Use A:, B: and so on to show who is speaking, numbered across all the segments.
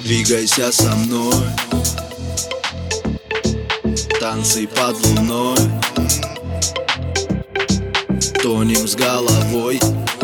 A: Двигайся со мной, танцы под луной, тонем с головой.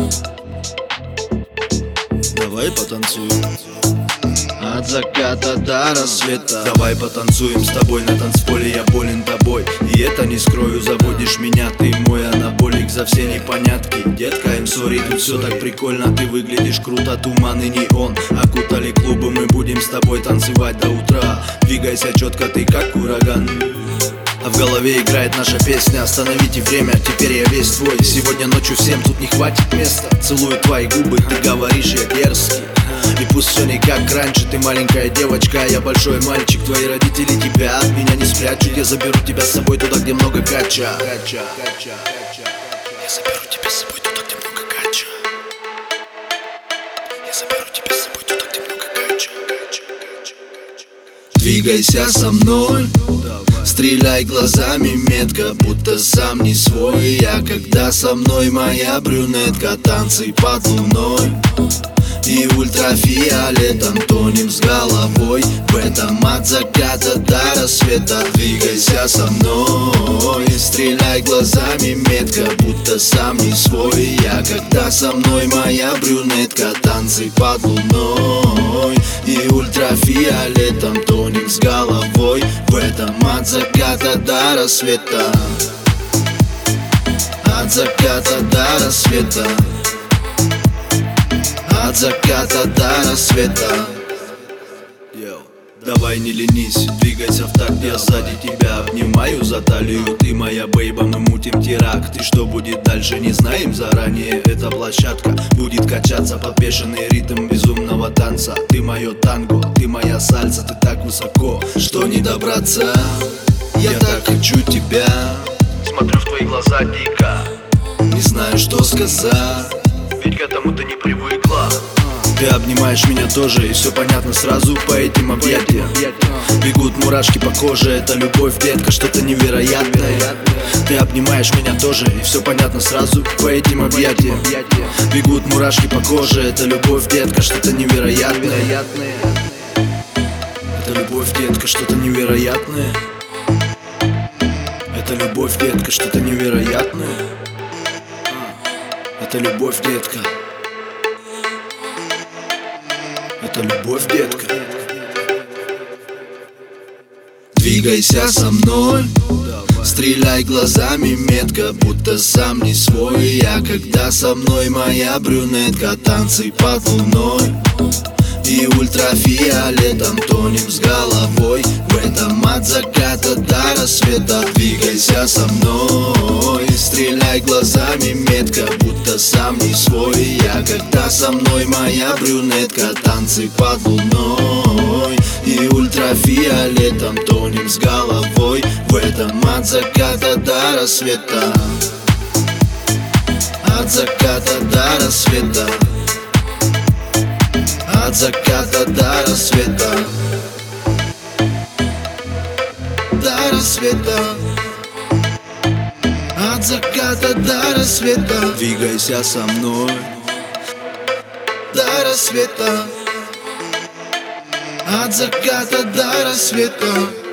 A: Давай потанцуем от заката до рассвета. Давай потанцуем с тобой на танцполе, я болен тобой. И это не скрою, заводишь меня, ты мой анаболик за все непонятки. Детка, I'm sorry, тут все так прикольно, ты выглядишь круто, туман и неон окутали клубы, мы будем с тобой танцевать до утра. Двигайся четко, ты как ураган, а в голове играет наша песня. Остановите время, теперь я весь твой. Сегодня ночью всем тут не хватит места. Целую твои губы, ты говоришь, я дерзкий. И пусть все не как раньше, ты маленькая девочка, а я большой мальчик. Твои родители тебя от меня не спрячут. Я заберу тебя с собой туда, где много кача. Я заберу тебя с собой туда, где много кача. Я заберу тебя с собой туда, где много кача. Двигайся со мной, стреляй глазами метко, будто сам не свой. Я когда со мной моя брюнетка, танцы под луной и ультрафиолетом, тонем с головой в этом от заката до рассвета. Двигайся со мной, стреляй глазами метко, будто сам не свой. Я когда со мной моя брюнетка, танцы под луной и ультрафиолетом, тонем с головой в этом от заката до рассвета. От заката до рассвета. От заката до рассвета. Давай не ленись, двигайся в такт, я сзади тебя обнимаю за талию. Ты моя бейба, мы мутим теракт. И что будет дальше, не знаем заранее. Эта площадка будет качаться под бешеный ритм безумного танца. Ты мое танго, ты моя сальса, ты так высоко, что не добраться. Я так хочу тебя, смотрю в твои глаза дико, не знаю, что сказать, ведь к этому ты не привыкла. Ты обнимаешь меня тоже, и все понятно сразу по этим объятиям. Бегут мурашки по коже, это любовь, детка, что-то невероятное. Ты обнимаешь меня тоже, и все понятно сразу по этим объятиям. Бегут мурашки по коже, это любовь, детка, что-то невероятное. Это любовь, детка, что-то невероятное. Это любовь, детка, что-то невероятное. Это любовь, детка. Это любовь, детка. Двигайся со мной, стреляй глазами метко, будто сам не свой. Я когда со мной моя брюнетка, танцы под луной и ультрафиолетом, тонем с головой в этом от заката до рассвета. Двигайся со мной, стреляй глазами метко, будто сам не свой. Я когда со мной моя брюнетка, танцы под луной и ультрафиолетом, тонем с головой в этом от заката до рассвета. От заката до рассвета. От заката до рассвета. До рассвета. От заката до рассвета. Двигайся со мной до рассвета. От заката до рассвета.